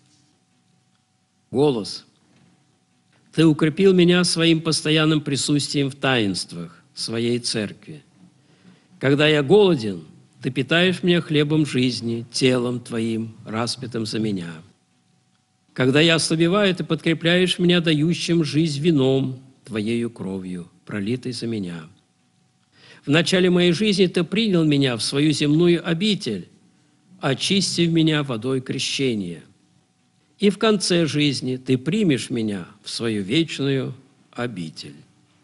Speaker 1: Голос. Ты укрепил меня своим постоянным присутствием в таинствах своей церкви. Когда я голоден, ты питаешь меня хлебом жизни, телом твоим, распятым за меня. Когда я ослабеваю, ты подкрепляешь меня дающим жизнь вином, твоею кровью, пролитой за меня. В начале моей жизни ты принял меня в свою земную обитель, очистив меня водой крещения. И в конце жизни ты примешь меня в свою вечную обитель.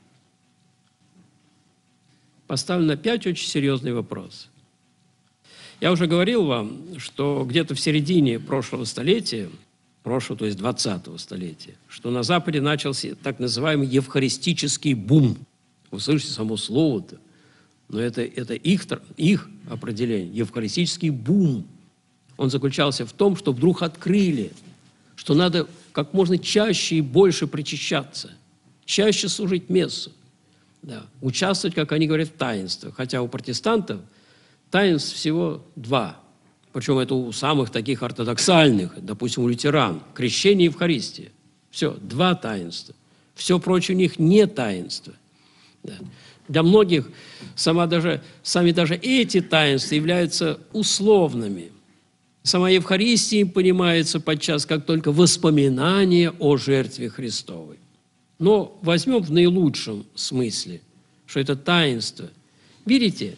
Speaker 1: Поставлен опять очень серьезный вопрос. Я уже говорил вам, что где-то в середине прошлого столетия, прошлого, то есть двадцатого столетия, что на Западе начался так называемый евхаристический бум. Вы слышите само слово-то, но это, это их, их определение, евхаристический бум. Он заключался в том, что вдруг открыли, что надо как можно чаще и больше причащаться, чаще служить мессу, да, участвовать, как они говорят, в таинствах. Хотя у протестантов таинств всего два. Причем это у самых таких ортодоксальных, допустим, у лютеран, крещение и Евхаристия. Все, два таинства. Все прочее у них не таинство. Да. Для многих сама даже, сами даже эти таинства являются условными. Сама Евхаристия им понимается подчас как только воспоминание о жертве Христовой. Но возьмем в наилучшем смысле, что это таинство. Видите,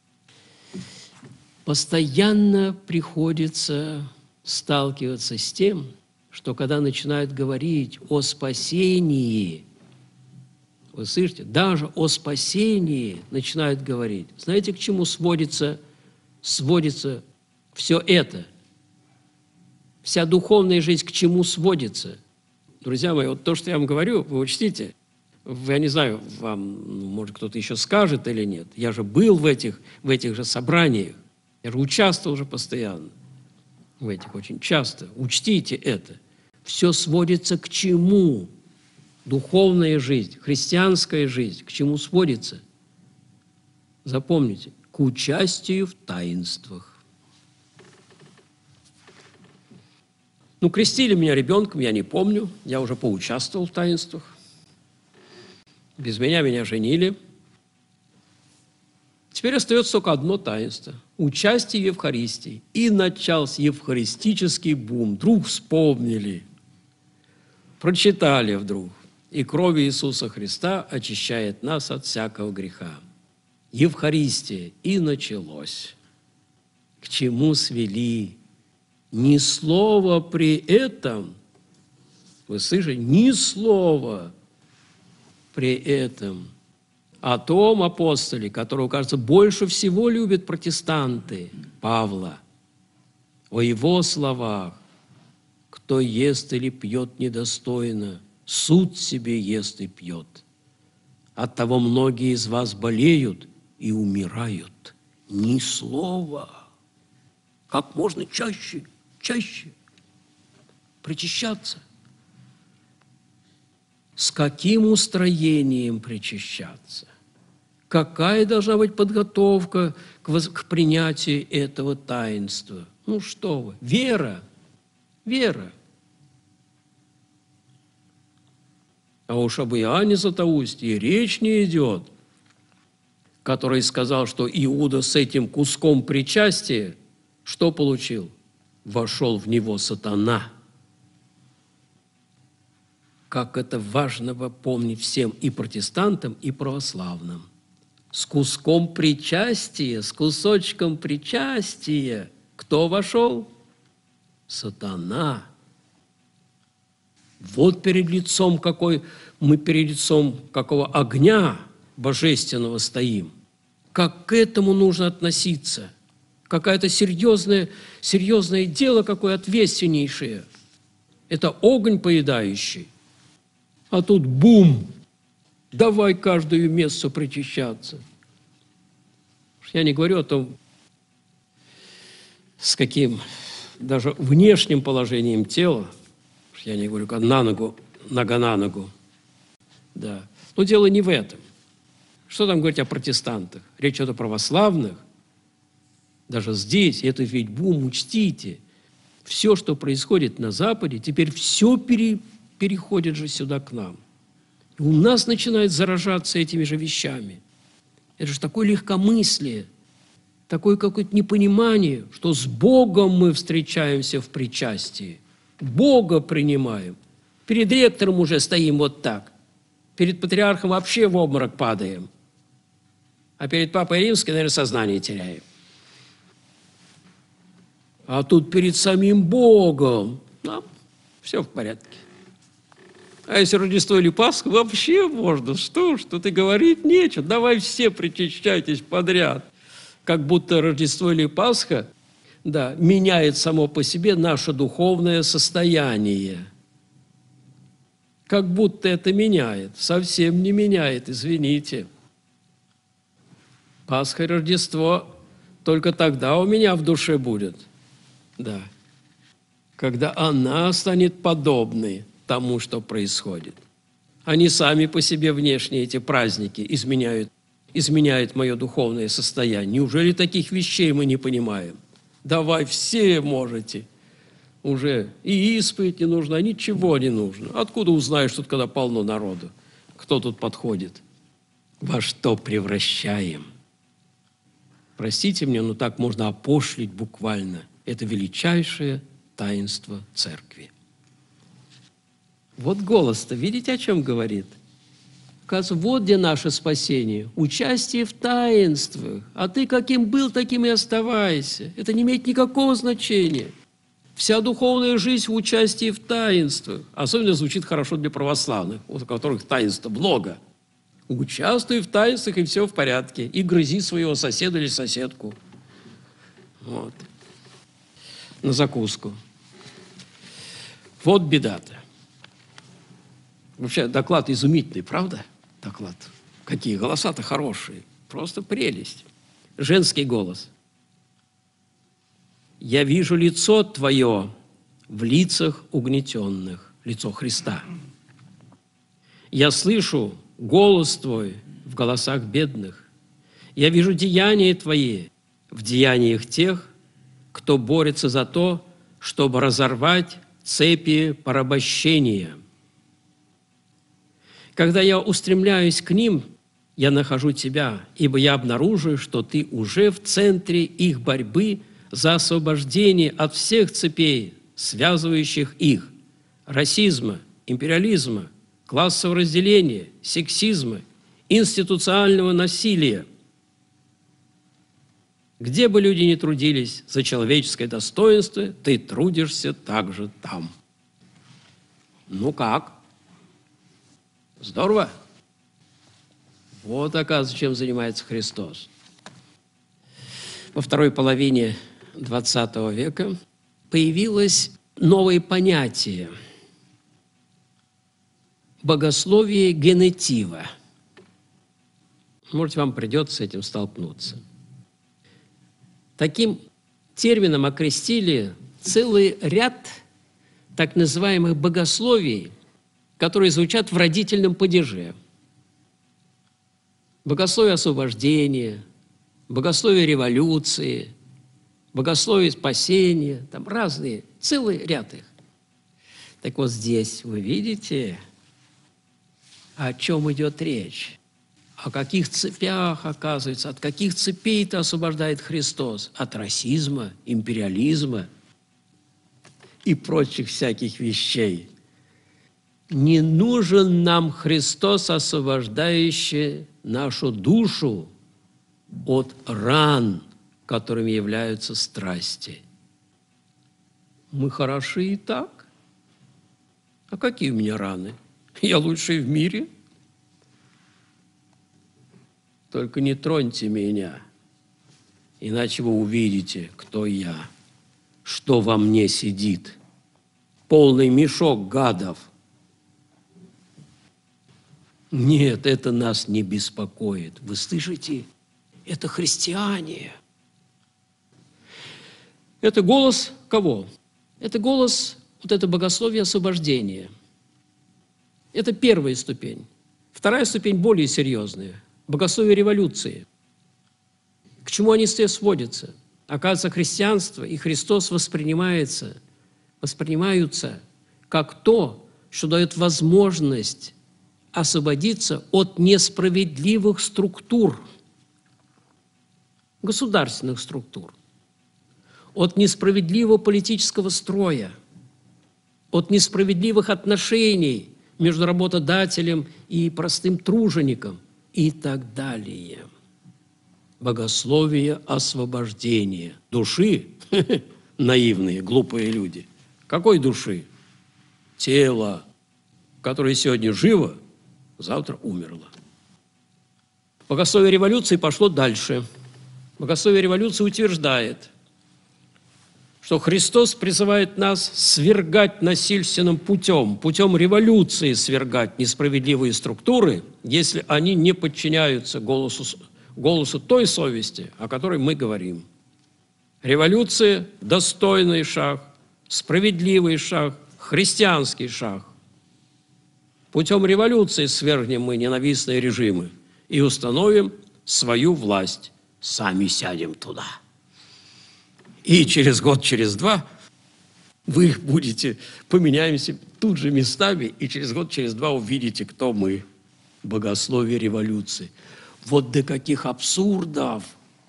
Speaker 1: постоянно приходится сталкиваться с тем, что когда начинают говорить о спасении, вы слышите, даже о спасении начинают говорить. Знаете, к чему сводится, сводится все это? Вся духовная жизнь к чему сводится? Друзья мои, вот то, что я вам говорю, вы учтите. Я не знаю, вам, может, кто-то еще скажет или нет. Я же был в этих, в этих же собраниях. Я же участвовал уже постоянно в этих, очень часто. Учтите это. Все сводится к чему? Духовная жизнь, христианская жизнь, к чему сводится? Запомните, к участию в таинствах. Ну, крестили меня ребенком, я не помню, я уже поучаствовал в таинствах. Без меня меня женили. Теперь остается только одно таинство – участие в Евхаристии. И начался евхаристический бум. Вдруг вспомнили, прочитали вдруг. И кровь Иисуса Христа очищает нас от всякого греха. Евхаристия. И началось. К чему свели? Ни слова при этом, вы слышите, ни слова при этом о том апостоле, которого, кажется, больше всего любят протестанты, Павла, о его словах: «Кто ест или пьет недостойно, суд себе ест и пьет. Оттого многие из вас болеют и умирают». Ни слова. Как можно чаще, чаще причащаться? С каким устроением причащаться? Какая должна быть подготовка к, воз... к принятию этого таинства? Ну что вы, вера, вера. А уж об Иоанне Златоусте и речь не идет, который сказал, что Иуда с этим куском причастия что получил? Вошел в него сатана. Как это важно помнить всем, и протестантам, и православным. С куском причастия, с кусочком причастия кто вошел? Сатана. Вот перед лицом какой, мы перед лицом какого огня божественного стоим. Как к этому нужно относиться? Какое-то серьезное, серьезное дело, какое ответственнейшее. Это огонь поедающий. А тут бум! Давай каждую мессу причащаться. Я не говорю о том, с каким даже внешним положением тела, я не говорю как на ногу, нога на ногу, да. Но дело не в этом. Что там говорить о протестантах? Речь идет о православных. Даже здесь, это ведь бум, учтите. Все, что происходит на Западе, теперь все пере, переходит же сюда к нам. И у нас начинает заражаться этими же вещами. Это же такое легкомыслие, такое какое-то непонимание, что с Богом мы встречаемся в причастии, Бога принимаем. Перед ректором уже стоим вот так, перед патриархом вообще в обморок падаем, а перед Папой Римским, наверное, сознание теряем. А тут перед самим Богом, ну, все в порядке. А если Рождество или Пасха, вообще можно. Что ж, тут и говорить нечего. Давай все причащайтесь подряд. Как будто Рождество или Пасха, да, меняет само по себе наше духовное состояние. Как будто это меняет. Совсем не меняет, извините. Пасха и Рождество только тогда у меня в душе будет. Да. Когда она станет подобной тому, что происходит. Они сами по себе внешне, эти праздники, изменяют, изменяют мое духовное состояние. Неужели таких вещей мы не понимаем? Давай, все можете. Уже и исповедь не нужна, ничего не нужно. Откуда узнаешь тут, когда полно народу? Кто тут подходит? Во что превращаем? Простите мне, но так можно опошлить буквально. Это величайшее таинство Церкви. Вот голос-то, видите, о чем говорит? Кажется, вот где наше спасение. Участие в таинствах. А ты каким был, таким и оставайся. Это не имеет никакого значения. Вся духовная жизнь в участии в таинствах. Особенно звучит хорошо для православных, у которых таинств много. Участвуй в таинствах, и все в порядке. И грызи своего соседа или соседку. Вот. На закуску. Вот беда-то. Вообще доклад изумительный, правда? Доклад. Какие голоса-то хорошие. Просто прелесть. Женский голос. «Я вижу лицо Твое в лицах угнетенных». Лицо Христа. «Я слышу голос Твой в голосах бедных. Я вижу деяния Твои в деяниях тех, кто борется за то, чтобы разорвать цепи порабощения. Когда я устремляюсь к ним, я нахожу Тебя, ибо я обнаруживаю, что Ты уже в центре их борьбы за освобождение от всех цепей, связывающих их, расизма, империализма, классового разделения, сексизма, институционального насилия. Где бы люди ни трудились за человеческое достоинство, ты трудишься также там». Ну как? Здорово? Вот, оказывается, чем занимается Христос. Во второй половине двадцатого века появилось новое понятие – богословие генетива. Может, вам придется с этим столкнуться. Таким термином окрестили целый ряд так называемых богословий, которые звучат в родительном падеже. Богословие освобождения, богословие революции, богословие спасения, там разные, целый ряд их. Так вот здесь вы видите, о чем идет речь. О каких цепях, оказывается, от каких цепей-то освобождает Христос? От расизма, империализма и прочих всяких вещей. Не нужен нам Христос, освобождающий нашу душу от ран, которыми являются страсти. Мы хороши и так. А какие у меня раны? Я лучший в мире. Только не троньте меня, иначе вы увидите, кто я, что во мне сидит. Полный мешок гадов. Нет, это нас не беспокоит. Вы слышите? Это христиане. Это голос кого? Это голос, вот это богословие освобождения. Это первая ступень. Вторая ступень более серьезная. Богословие революции. К чему они все сводятся? Оказывается, христианство и Христос воспринимается, воспринимаются как то, что дает возможность освободиться от несправедливых структур, государственных структур, от несправедливого политического строя, от несправедливых отношений между работодателем и простым тружеником и так далее. Богословие освобождения души, наивные, глупые люди. Какой души? Тело, которое сегодня живо, завтра умерло. Богословие революции пошло дальше. Богословие революции утверждает, что Христос призывает нас свергать насильственным путем, путем революции свергать несправедливые структуры, если они не подчиняются голосу, голосу той совести, о которой мы говорим. Революция – достойный шаг, справедливый шаг, христианский шаг. Путем революции свергнем мы ненавистные режимы и установим свою власть. Сами сядем туда. И через год, через два вы будете, поменяемся тут же местами, и через год, через два увидите, кто мы. Богословие революции. Вот до каких абсурдов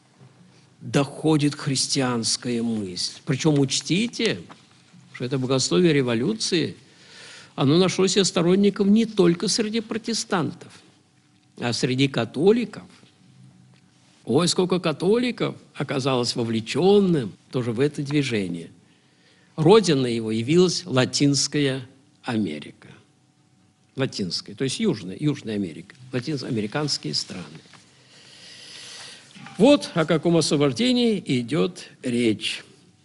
Speaker 1: доходит христианская мысль. Причем учтите, что это богословие революции, оно нашло себе сторонников не только среди протестантов, а среди католиков. Ой, сколько католиков оказалось вовлеченным тоже в это движение. Родиной его явилась Латинская Америка. Латинская, то есть Южная, Южная Америка, латиноамериканские страны. Вот о каком освобождении идет речь.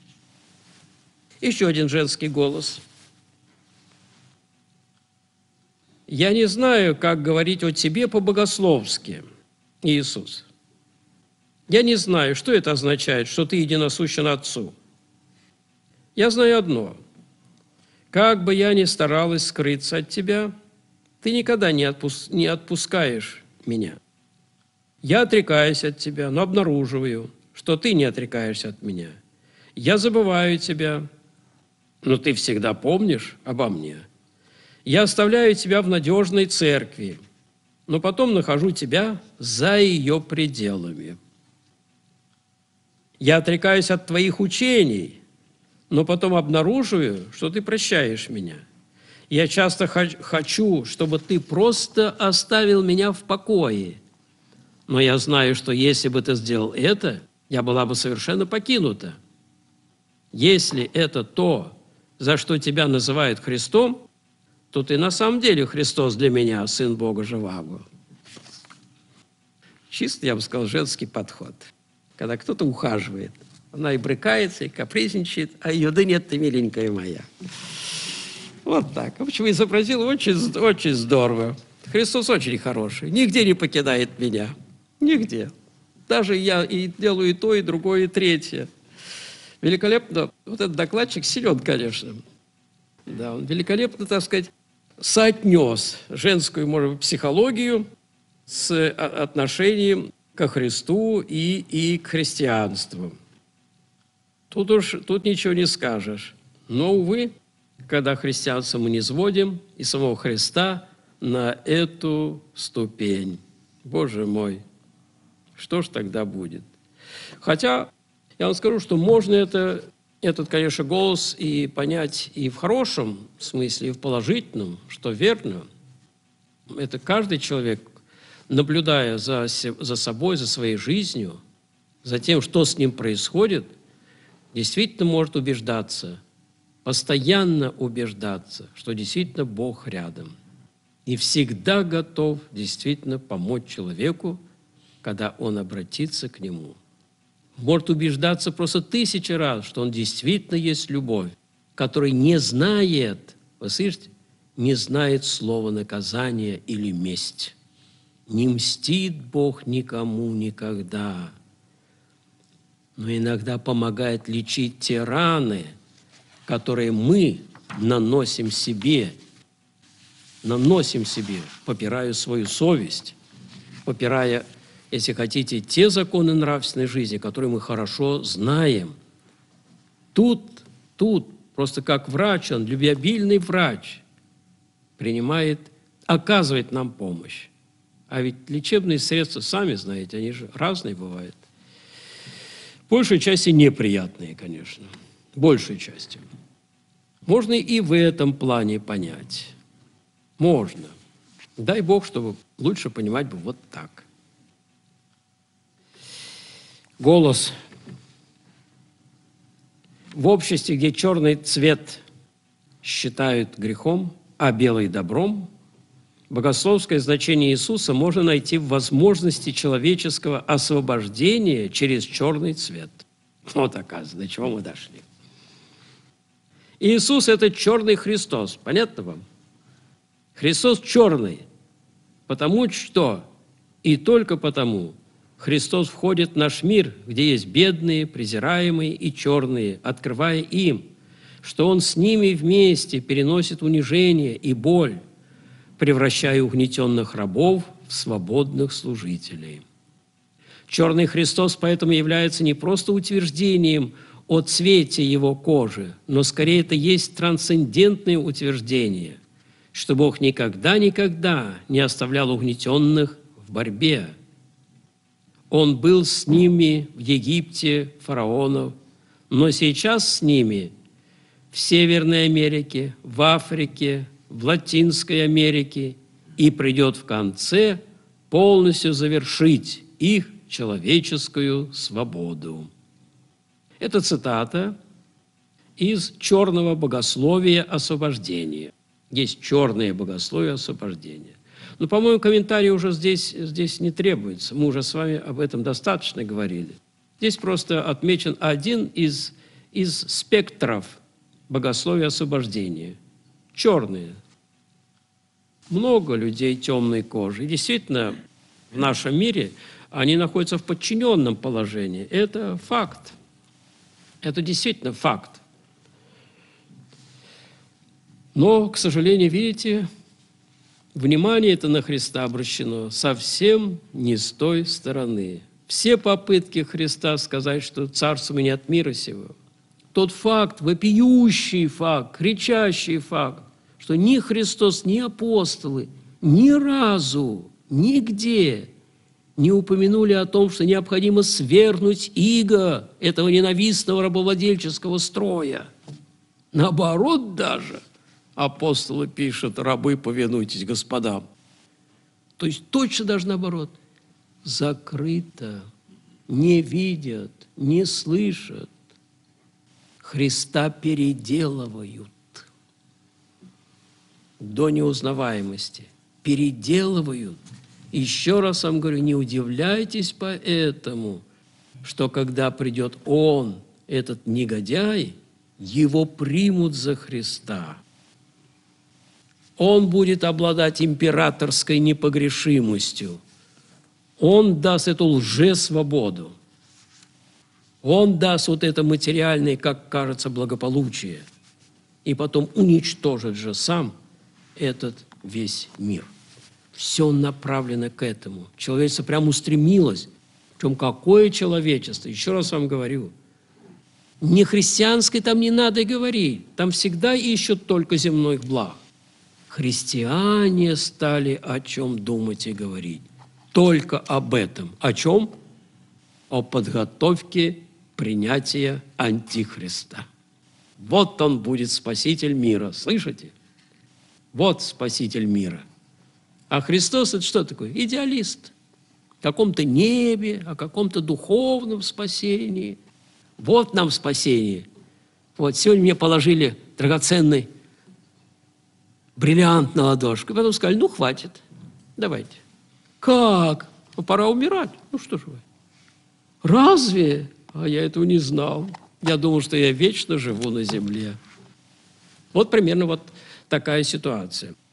Speaker 1: Еще один женский голос. «Я не знаю, как говорить о тебе по-богословски, Иисус. Я не знаю, что это означает, что ты единосущен Отцу. Я знаю одно. Как бы я ни старалась скрыться от тебя, ты никогда не, отпуск... не отпускаешь меня. Я отрекаюсь от тебя, но обнаруживаю, что ты не отрекаешься от меня. Я забываю тебя, но ты всегда помнишь обо мне. Я оставляю тебя в надежной церкви, но потом нахожу тебя за ее пределами. Я отрекаюсь от твоих учений, но потом обнаруживаю, что ты прощаешь меня. Я часто хочу, чтобы ты просто оставил меня в покое, но я знаю, что если бы ты сделал это, я была бы совершенно покинута. Если это то, за что тебя называют Христом, то ты на самом деле Христос для меня, Сын Бога Живаго». Чисто, я бы сказал, женский подход. Когда кто-то ухаживает, она и брыкается, и капризничает, а ее: «Да нет, ты миленькая моя». Вот так. В общем, изобразил очень, очень здорово. Христос очень хороший, нигде не покидает меня. Нигде. Даже я и делаю и то, и другое, и третье. Великолепно. Вот этот докладчик силен, конечно. Да, он великолепно, так сказать, соотнес женскую, может быть, психологию с отношением ко Христу и, и к христианству. Тут уж тут ничего не скажешь. Но, увы, когда христианство мы не сводим и самого Христа на эту ступень. Боже мой, что ж тогда будет? Хотя я вам скажу, что можно это, этот, конечно, голос и понять и в хорошем смысле, и в положительном, что верно. Это каждый человек, наблюдая за, за собой, за своей жизнью, за тем, что с ним происходит, действительно может убеждаться, постоянно убеждаться, что действительно Бог рядом. И всегда готов действительно помочь человеку, когда он обратится к Нему. Может убеждаться просто тысячи раз, что он действительно есть любовь, который не знает, вы слышите, не знает слова наказания или месть. – «Не мстит Бог никому никогда». но иногда помогает лечить те раны, которые мы наносим себе, наносим себе, попирая свою совесть, попирая, если хотите, те законы нравственной жизни, которые мы хорошо знаем. Тут, тут, просто как врач, он, любвеобильный врач, принимает, оказывает нам помощь. А ведь лечебные средства, сами знаете, они же разные бывают. Большей части неприятные, конечно. Большей части. Можно и в этом плане понять. Можно. Дай Бог, чтобы лучше понимать бы вот так. Голос. В обществе, где черный цвет считают грехом, а белый добром, богословское значение Иисуса можно найти в возможности человеческого освобождения через черный цвет. Вот, оказывается, до чего мы дошли. Иисус – это черный Христос. Понятно вам? Христос черный, потому что, и только потому, Христос входит в наш мир, где есть бедные, презираемые и черные, открывая им, что Он с ними вместе переносит унижение и боль, превращая угнетенных рабов в свободных служителей. Черный Христос поэтому является не просто утверждением о цвете Его кожи, но скорее это есть трансцендентное утверждение, что Бог никогда-никогда не оставлял угнетенных в борьбе. Он был с ними в Египте, фараонов, но сейчас с ними в Северной Америке, в Африке, в Латинской Америке и придет в конце полностью завершить их человеческую свободу. Это цитата из черного богословия освобождения. Есть черное богословие освобождения. Но, по-моему, комментарий уже здесь, здесь не требуется. Мы уже с вами об этом достаточно говорили. Здесь просто отмечен один из, из спектров богословия освобождения. Черные. Много людей темной кожи. И действительно, в нашем мире они находятся в подчиненном положении. Это факт. Это действительно факт. Но, к сожалению, видите, внимание это на Христа обращено совсем не с той стороны. Все попытки Христа сказать, что царство не от мира сего, тот факт, вопиющий факт, кричащий факт, что ни Христос, ни апостолы ни разу, нигде не упомянули о том, что необходимо свергнуть иго этого ненавистного рабовладельческого строя. Наоборот даже, апостолы пишут: рабы, повинуйтесь господам. То есть точно даже наоборот. Закрыто, не видят, не слышат. Христа переделывают до неузнаваемости. Переделывают. Еще раз вам говорю, не удивляйтесь поэтому, что когда придет Он, этот негодяй, его примут за Христа. Он будет обладать императорской непогрешимостью. Он даст эту лжесвободу. Он даст вот это материальное, как кажется, благополучие. И потом уничтожит же сам этот весь мир. Все направлено к этому. Человечество прямо устремилось. Причем какое человечество? Еще раз вам говорю. Не христианской там не надо и говорить. Там всегда ищут только земных благ. Христиане стали о чем думать и говорить. Только об этом. О чем? О подготовке принятия Антихриста. Вот он будет спаситель мира. Слышите? Вот спаситель мира. А Христос – это что такое? Идеалист. В каком-то небе, о каком-то духовном спасении. Вот нам спасение. Вот сегодня мне положили драгоценный бриллиант на ладошку. И потом сказали: ну, хватит, давайте. Как? Ну, пора умирать. Ну, что же вы? Разве? А я этого не знал. Я думал, что я вечно живу на земле. Вот примерно вот такая ситуация.